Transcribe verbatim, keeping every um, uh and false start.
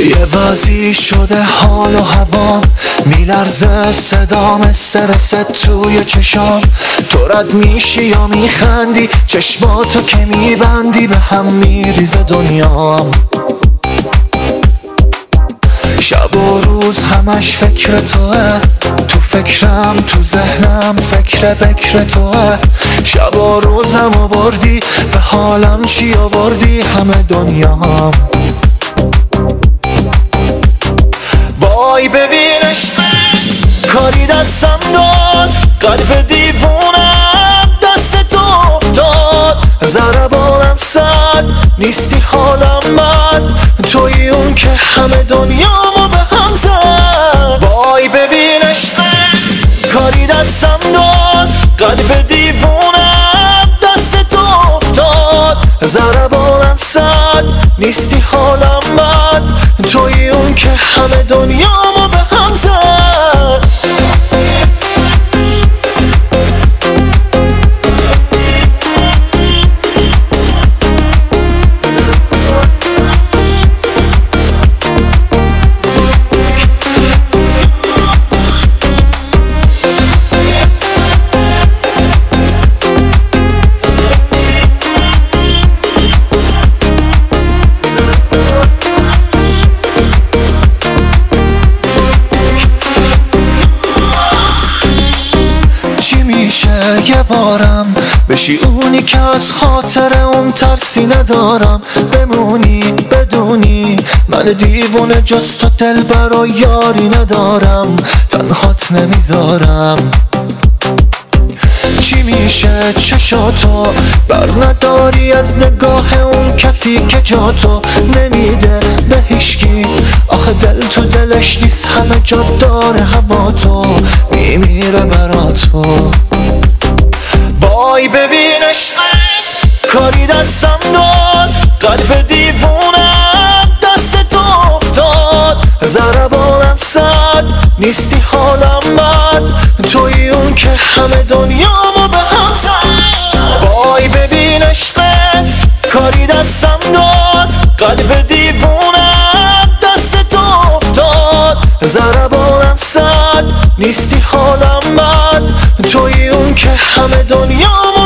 یه وضعی شده حال و هوا، میلرزه صدام استرست توی چشام. تو رد میشی یا میخندی، چشماتو که میبندی به هم میریزه دنیام. شب و روز همش فکر توه، تو فکرم تو ذهنم فکر بکر توه. شب و روزم آوردی، به حالم چی آوردی همه دنیام. وای ببین عشقت کاری دستم داد، قلب دیوونم دست تو افتاد. ضربانم صد نیستی حالم بد، توی اون که همه دنیامو به هم زد. وای ببین عشقت کاری دستم داد، قلب دیوونم دست تو افتاد. ضربانم صد نیستی حالم بد، توی اون که همه دنیامو به هم زد. یه بارم بشی اونی که از خاطر اون ترسی ندارم، بمونی بدونی من دیوونه جز تو دلبر و یاری ندارم، تنهات نمیذارم. چی میشه چشاتو بر نداری از نگاه اون کسی که جاتو نمیده به هیشکی؟ آخه دل تو دلش نیست، همه جا داره هوا تو میمیره براتو. وای ببین عشقت کاری دستم داد، قلب دیوونم دست تو افتاد. ضربانم صد نیستی حالم بد، توی اون که همه دنیامو به هم زد. وای ببین عشقت کاری دستم داد، قلب دیوونم دست تو افتاد. ضربانم صد نیستی حالم بد، توی اون که همه دنیامو